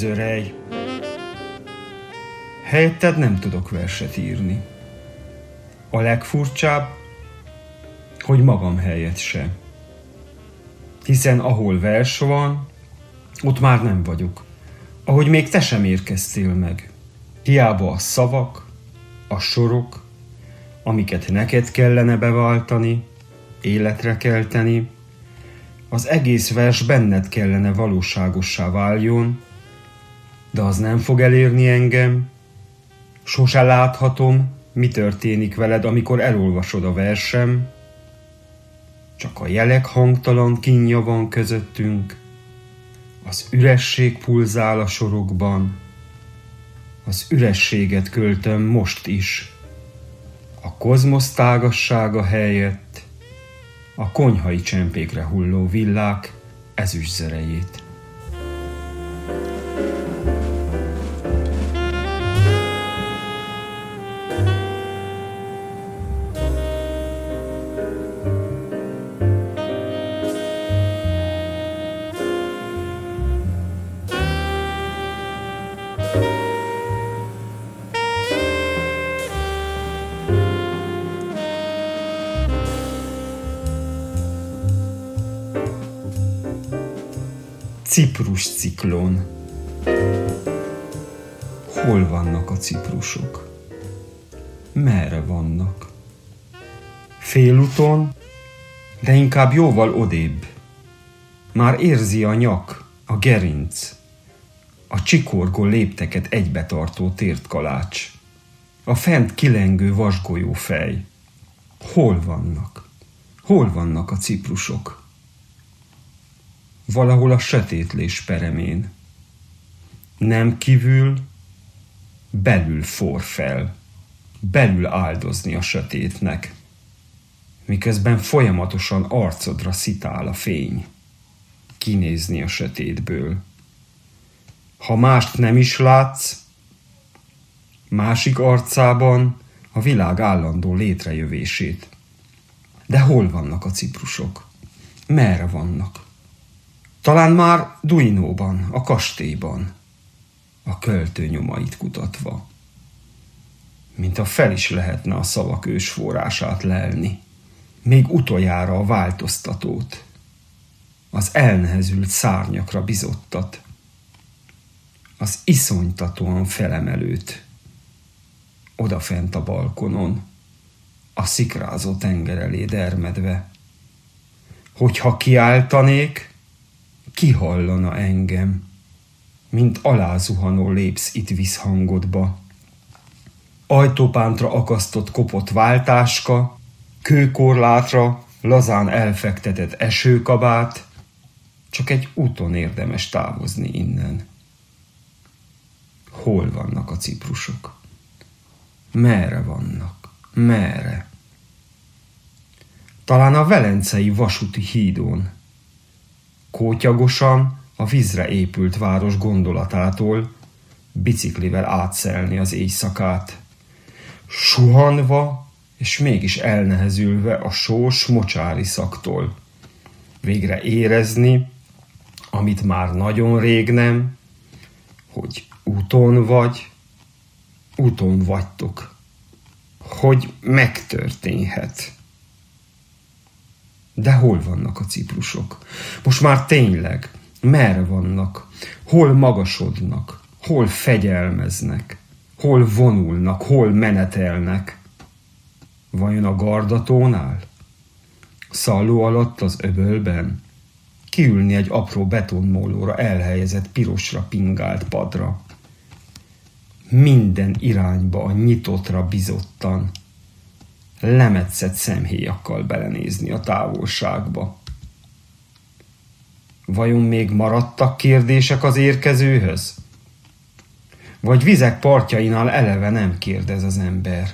Zörej. Helyetted nem tudok verset írni. A legfurcsább, hogy magam helyett se. Hiszen ahol vers van, ott már nem vagyok. Ahogy még te sem érkeztél meg. Hiába a szavak, a sorok, amiket neked kellene beváltani, életre kelteni, az egész vers benned kellene valóságossá váljon, de az nem fog elérni engem. Sose láthatom, mi történik veled, amikor elolvasod a versem. Csak a jelek hangtalan kínja van közöttünk, az üresség pulzál a sorokban, az ürességet költöm most is, a kozmosz tágassága helyett, a konyhai csempékre hulló villák ezüstzörejét. Ciprus ciklón. Hol vannak a ciprusok? Merre vannak? Félúton, de inkább jóval odébb. Már érzi a nyak, a gerinc, a csikorgó lépteket egybetartó tért kalács, a fent kilengő vasgolyó fej. Hol vannak? Hol vannak a ciprusok? Valahol a sötétlés peremén. Nem kívül, belül forr fel, belül áldozni a sötétnek, miközben folyamatosan arcodra szitál a fény, kinézni a sötétből. Ha mást nem is látsz, másik arcában a világ állandó létrejövését. De hol vannak a ciprusok? Merre vannak? Talán már Duinóban, a kastélyban, a költő nyomait kutatva. Mintha fel is lehetne a szavak ősforrását lelni, még utoljára a változtatót, az elnehezült szárnyakra bizottat, az iszonytatóan felemelőt, odafent a balkonon, a szikrázó tenger elé dermedve. Hogyha kiáltanék, ki hallana engem, mint alázuhanó lépsz itt visszhangodba. Ajtópántra akasztott kopott váltáska, kőkorlátra lazán elfektetett esőkabát, csak egy úton érdemes távozni innen. Hol vannak a ciprusok? Merre vannak? Merre? Talán a velencei vasúti hídon, kótyagosan a vízre épült város gondolatától biciklivel átszelni az éjszakát, suhanva és mégis elnehezülve a sós mocsári szaktól. Végre érezni, amit már nagyon rég nem, hogy úton vagytok, hogy megtörténhet. De hol vannak a ciprusok? Most már tényleg, merre vannak? Hol magasodnak? Hol fegyelmeznek? Hol vonulnak? Hol menetelnek? Vajon a Gardatónál? Szalló alatt az öbölben? Kiülni egy apró betonmólóra elhelyezett pirosra pingált padra? Minden irányba a nyitottra bizottan, lemetszett szemhéjakkal belenézni a távolságba. Vajon még maradtak kérdések az érkezőhöz? Vagy vizek partjainál eleve nem kérdez az ember?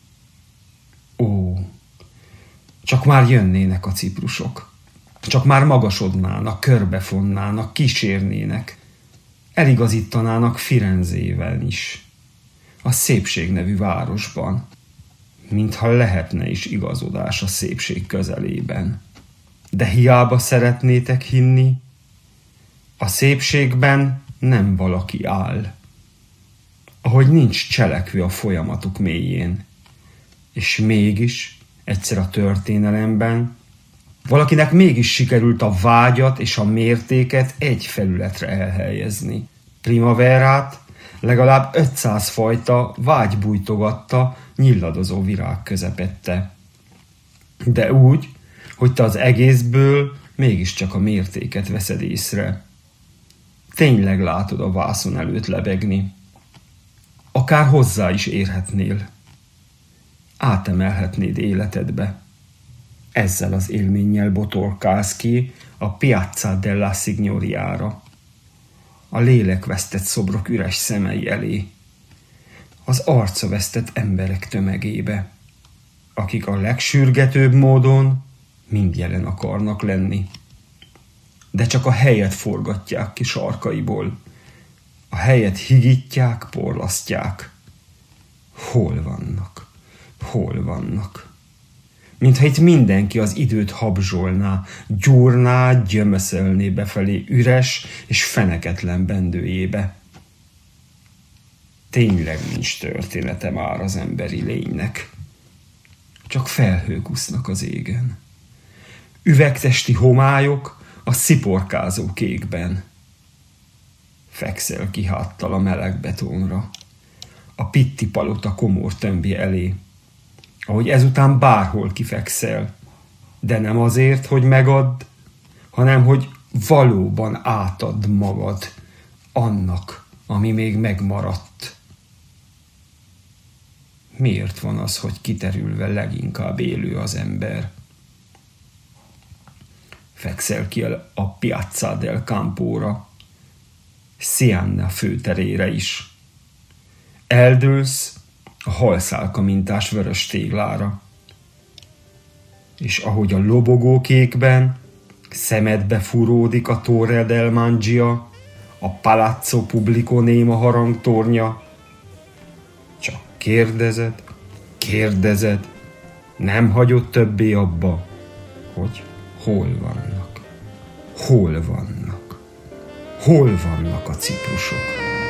Ó, csak már jönnének a ciprusok. Csak már magasodnának, körbefonnának, kísérnének. Eligazítanának Firenzével is. A szépség nevű városban. Mintha lehetne is igazodás a szépség közelében. De hiába szeretnétek hinni, a szépségben nem valaki áll. Ahogy nincs cselekvő a folyamatok mélyén. És mégis, egyszer a történelemben, valakinek mégis sikerült a vágyat és a mértéket egy felületre elhelyezni. Primaverát legalább 500 fajta vágy bújtogatta nyilladozó virág közepette. De úgy, hogy te az egészből mégiscsak a mértéket veszed észre. Tényleg látod a vászon előtt lebegni. Akár hozzá is érhetnél. Átemelhetnéd életedbe. Ezzel az élménnyel botorkálsz ki a Piazza della Signoriára. A lélekvesztett szobrok üres szemei elé. Az arca vesztett emberek tömegébe, akik a legsürgetőbb módon mind jelen akarnak lenni. De csak a helyet forgatják ki sarkaiból. A helyet higítják, porlasztják. Hol vannak? Hol vannak? Mintha itt mindenki az időt habzsolná, gyúrná, gyömöszölné befelé üres és feneketlen bendőjébe. Tényleg nincs története már az emberi lénynek. Csak felhők úsznak az égen. Üvegtesti homályok a sziporkázó kékben. Fekszel ki háttal a meleg betonra, a Pitti palota komor tömbje elé, ahogy ezután bárhol kifekszel, de nem azért, hogy megadd, hanem hogy valóban átadd magad annak, ami még megmaradt. Miért van az, hogy kiterülve leginkább élő az ember? Fekszel ki a Piazza del Campóra, Siena főterére is. Eldőlsz a halszálka mintás vörös téglára. És ahogy a lobogókékben szemedbe furódik a Torre del Mangia, a Palazzo Pubblico néma harangtornya, csak kérdezed, nem hagyod többé abba, hogy hol vannak a ciprusok.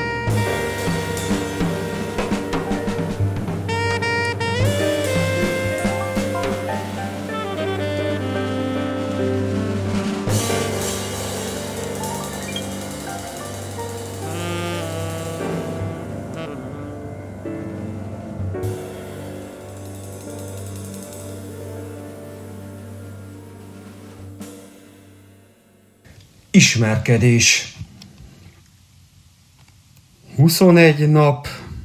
Ismerkedés. 21 nap,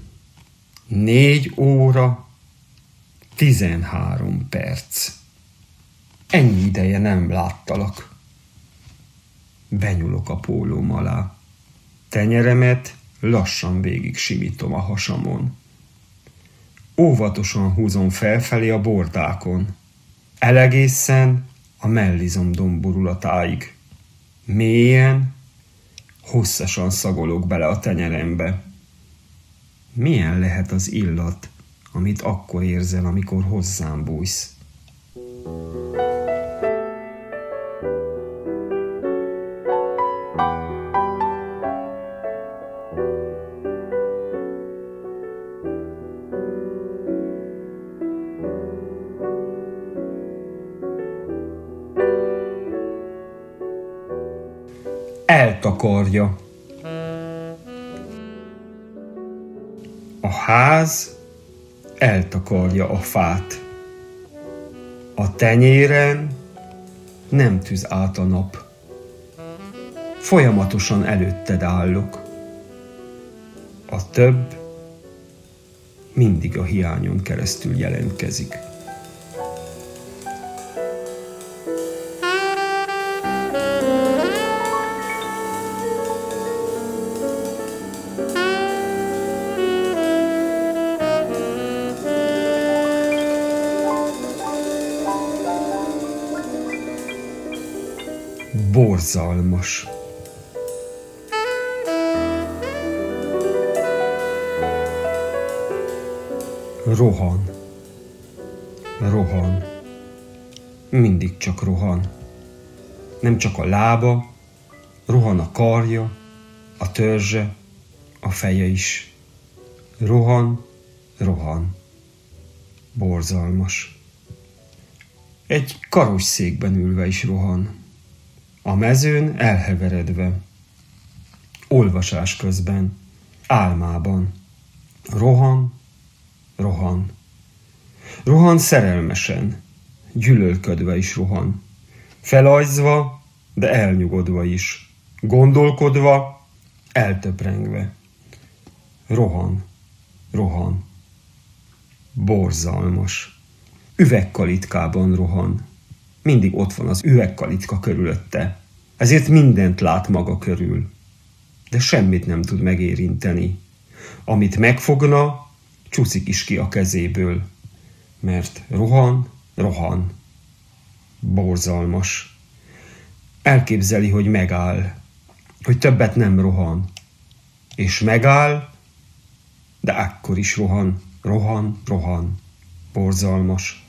4 óra, 13 perc. Ennyi ideje nem láttalak. Benyúlok a pólóm alá. Tenyeremet lassan végig simítom a hasamon. Óvatosan húzom felfelé a bordákon. Elegészen a mellizom domborulatáig. Mélyen, hosszasan szagolok bele a tenyerembe. Milyen lehet az illat, amit akkor érzel, amikor hozzám bújsz? Eltakarja. A ház eltakarja a fát. A tenyéren nem tűz át a nap. Folyamatosan előtted állok. A több mindig a hiányon keresztül jelentkezik. Borzalmas. Rohan. Mindig csak rohan. Nem csak a lába, rohan a karja, a törzse, a feje is. Rohan, rohan. Borzalmas. Egy karosszékben ülve is rohan. A mezőn elheveredve. Olvasás közben, álmában. Rohan, rohan. Rohan szerelmesen, gyűlölködve is rohan. Felajzva, de elnyugodva is. Gondolkodva, eltöprengve. Rohan, rohan. Borzalmas. Üvegkalitkában rohan. Mindig ott van az üvegkalitka körülötte. Ezért mindent lát maga körül. De semmit nem tud megérinteni. Amit megfogna, csúszik is ki a kezéből. Mert rohan, rohan. Borzalmas. Elképzeli, hogy megáll. Hogy többet nem rohan. És megáll, de akkor is rohan, rohan, rohan. Borzalmas.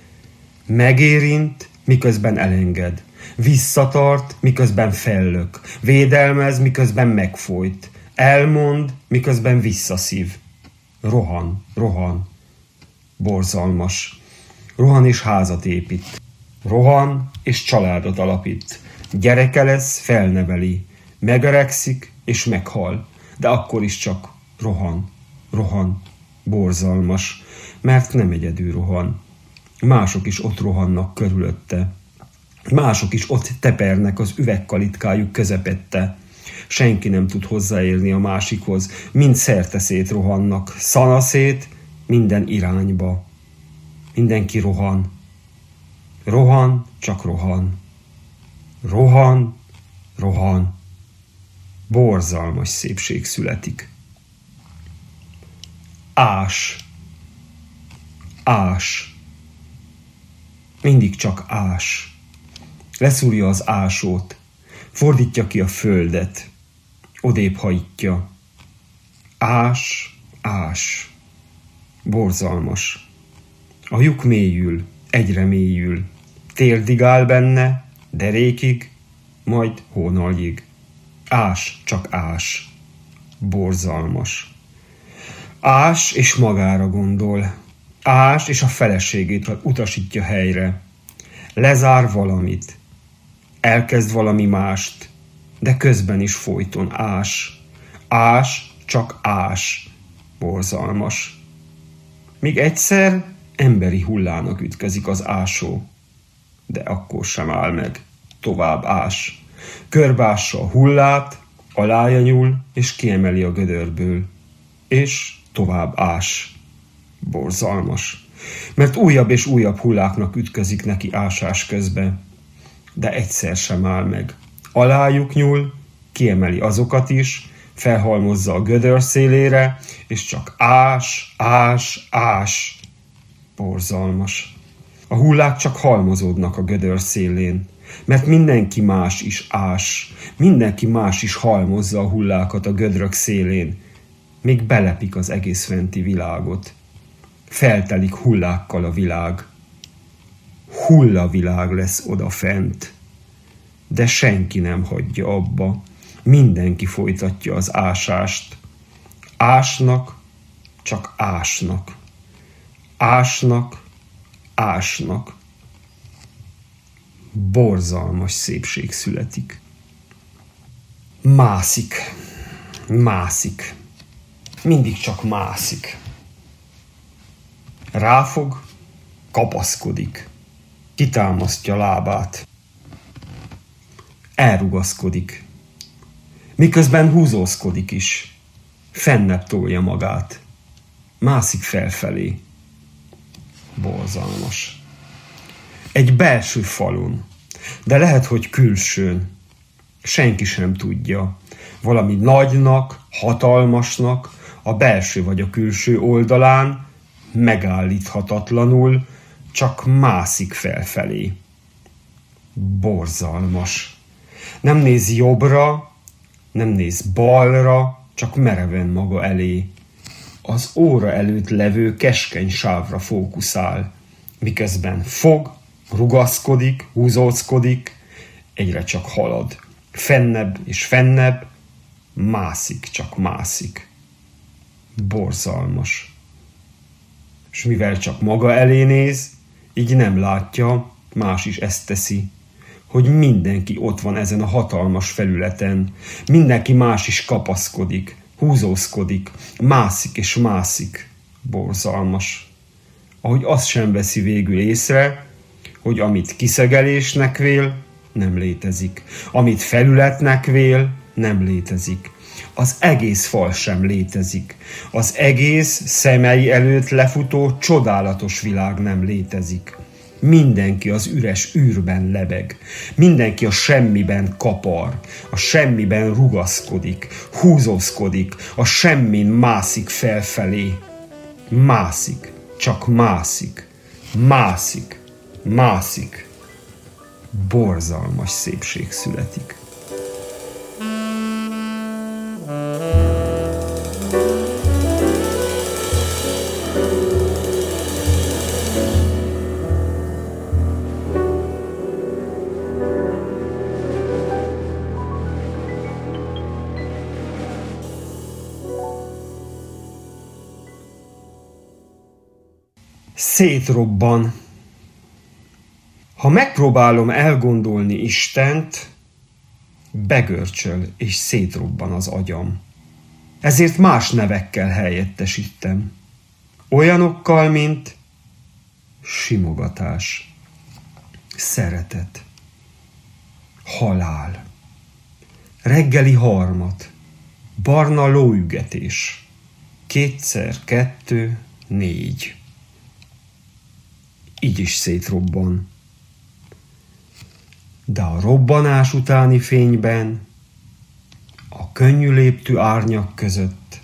Megérint, miközben elenged. Visszatart, miközben fellök. Védelmez, miközben megfojt. Elmond, miközben visszaszív. Rohan, rohan. Borzalmas. Rohan és házat épít. Rohan és családot alapít. Gyereke lesz, felneveli. Megöregszik és meghal. De akkor is csak rohan, rohan. Borzalmas. Mert nem egyedül rohan. Mások is ott rohannak körülötte. Mások is ott tepernek az üvegkalitkájuk közepette. Senki nem tud hozzáérni a másikhoz. Mind szerteszét rohannak. Szanaszét minden irányba. Mindenki rohan. Rohan, csak rohan. Rohan, rohan. Borzalmas szépség születik. Ás. Ás. Mindig csak ás. Leszúrja az ásót. Fordítja ki a földet. Odébb hajtja. Ás, ás. Borzalmas. A lyuk mélyül, egyre mélyül. Térdig áll benne, derékig, majd hónaljig. Ás, csak ás. Borzalmas. Ás és magára gondol. Ás és a feleségét utasítja helyre. Lezár valamit. Elkezd valami mást, de közben is folyton ás. Ás, csak ás. Borzalmas. Míg egyszer emberi hullának ütközik az ásó, de akkor sem áll meg. Tovább ás. Körbeássa a hullát, alája nyúl, és kiemeli a gödörből. És tovább ás. Borzalmas. Mert újabb és újabb hulláknak ütközik neki ásás közben. De egyszer sem áll meg. Alájuk nyúl, kiemeli azokat is, felhalmozza a gödör szélére, és csak ás, ás, ás. Borzalmas. A hullák csak halmozódnak a gödör szélén, mert mindenki más is ás, mindenki más is halmozza a hullákat a gödrök szélén, még belepik az egész fenti világot. Feltelik hullákkal a világ. Hullavilág lesz odafent. De senki nem hagyja abba. Mindenki folytatja az ásást. Ásnak, csak ásnak. Ásnak, ásnak. Borzalmas szépség születik. Mászik. Mászik. Mindig csak mászik. Ráfog, kapaszkodik. Kitámasztja lábát. Elrugaszkodik. Miközben húzózkodik is. Fennebb tolja magát. Mászik felfelé. Borzalmas. Egy belső falon, de lehet, hogy külsőn. Senki sem tudja. Valami nagynak, hatalmasnak, a belső vagy a külső oldalán, megállíthatatlanul, csak mászik felfelé. Borzalmas. Nem néz jobbra, nem néz balra, csak mereven maga elé. Az óra előtt levő keskeny sávra fókuszál, miközben fog, rugaszkodik, húzózkodik, egyre csak halad. Fennebb és fennebb, Mászik, csak mászik. Borzalmas. És mivel csak maga elé néz, így nem látja, más is ezt teszi, hogy mindenki ott van ezen a hatalmas felületen, mindenki más is kapaszkodik, húzózkodik, mászik és mászik. Borzalmas. Ahogy azt sem veszi végül észre, hogy amit kiszegelésnek vél, nem létezik. Amit felületnek vél, nem létezik. Az egész fal sem létezik. Az egész szemei előtt lefutó csodálatos világ nem létezik. Mindenki az üres űrben lebeg. Mindenki a semmiben kapar. A semmiben rugaszkodik, húzózkodik, a semmin mászik felfelé. Mászik, csak mászik, mászik, mászik. Borzalmas szépség születik. Szétrobban. Ha megpróbálom elgondolni Istent, begörcsöl és szétrobban az agyam. Ezért más nevekkel helyettesítem. Olyanokkal, mint simogatás, szeretet, halál, reggeli harmat, barna lóügetés, 2x2 4. Így is szétrobban. De a robbanás utáni fényben, a könnyű léptű árnyak között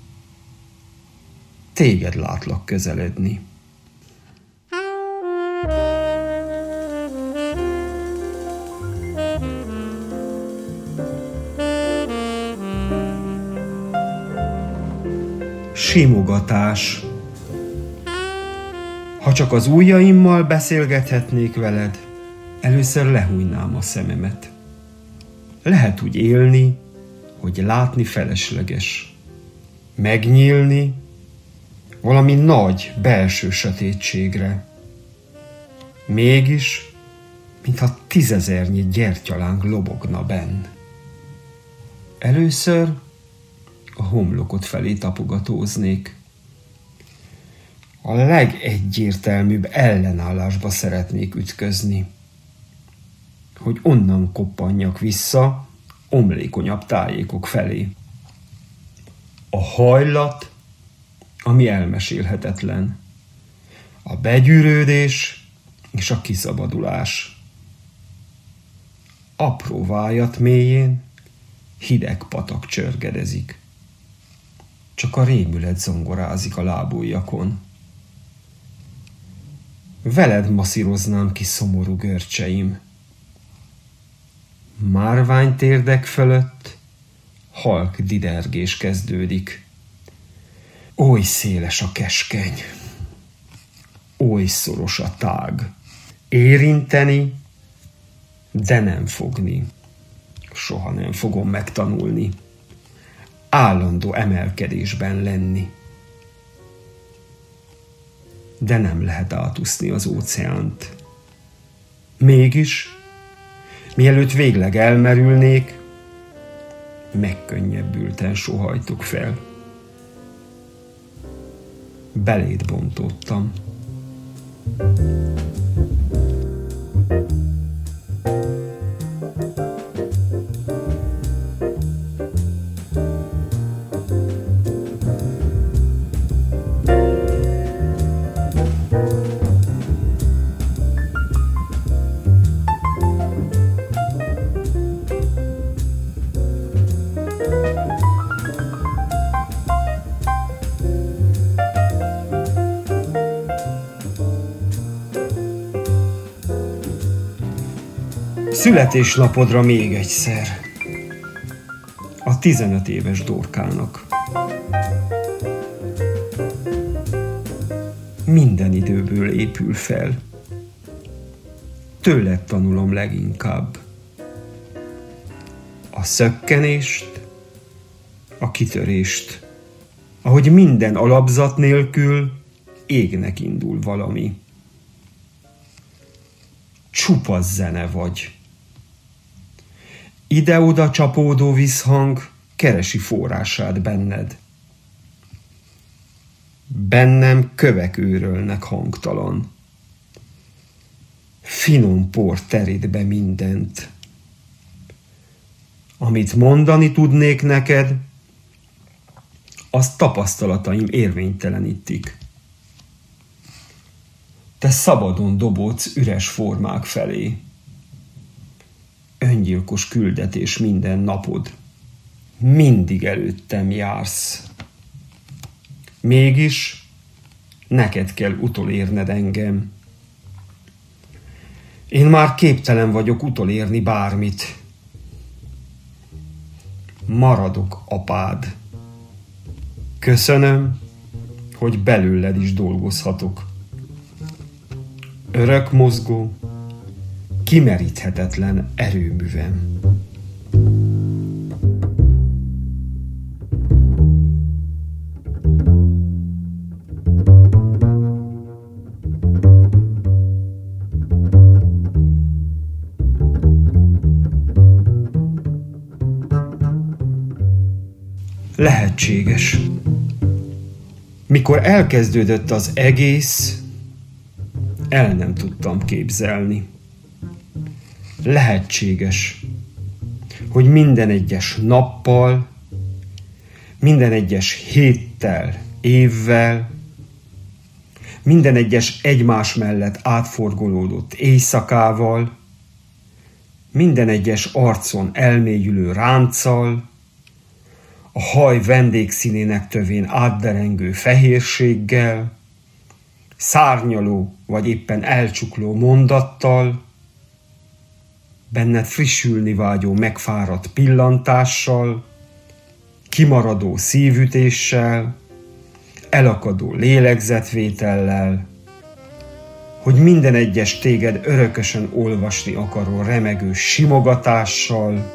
téged látlak közeledni. Simogatás. Ha csak az ujjaimmal beszélgethetnék veled, először lehújnám a szememet. Lehet úgy élni, hogy látni felesleges. Megnyílni valami nagy belső sötétségre. Mégis, mintha 10 000 gyertyaláng lobogna benn. Először a homlokot felé tapogatóznék. A legegyértelműbb ellenállásba szeretnék ütközni, hogy onnan koppanjak vissza omlékonyabb tájékok felé. A hajlat, ami elmesélhetetlen. A begyűrődés és a kiszabadulás. Apró vájat mélyén hideg patak csörgedezik. Csak a rémület zongorázik a lábujjakon. Veled masszíroznám ki szomorú görcseim. Márványtérdek fölött halk didergés kezdődik. Oly széles a keskeny, oly szoros a tág. Érinteni, de nem fogni. Soha nem fogom megtanulni. Állandó emelkedésben lenni. De nem lehet átúszni az óceánt. Mégis, mielőtt végleg elmerülnék, megkönnyebbülten sóhajtok fel. Beléd bontódtam. Születésnapodra még egyszer. A 15 éves Dorkának. Minden időből épül fel. Tőled tanulom leginkább. A szökkenést a kitörést, ahogy minden alapzat nélkül égnek indul valami. Csupa zene vagy. Ide-oda csapódó visszhang keresi forrását benned. Bennem kövek őrölnek hangtalan. Finom por terít be mindent. Amit mondani tudnék neked, azt tapasztalataim érvénytelenítik. Te szabadon dobódsz üres formák felé. Öngyilkos küldetés minden napod. Mindig előttem jársz. Mégis neked kell utolérned engem. Én már képtelen vagyok utolérni bármit. Maradok apád. Köszönöm, hogy belőled is dolgozhatok. Örök mozgó, kimeríthetetlen erőművem. Lehetséges. Mikor elkezdődött az egész, el nem tudtam képzelni. Lehetséges, hogy minden egyes nappal, minden egyes héttel, évvel, minden egyes egymás mellett átforgolódott éjszakával, minden egyes arcon elmélyülő ránccal, a haj vendégszínének tövén átderengő fehérséggel, szárnyaló vagy éppen elcsukló mondattal, benned frissülni vágyó megfáradt pillantással, kimaradó szívütéssel, elakadó lélegzetvétellel, hogy minden egyes téged örökösen olvasni akaró remegő simogatással,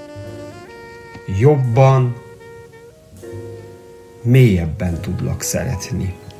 jobban, mélyebben tudlak szeretni.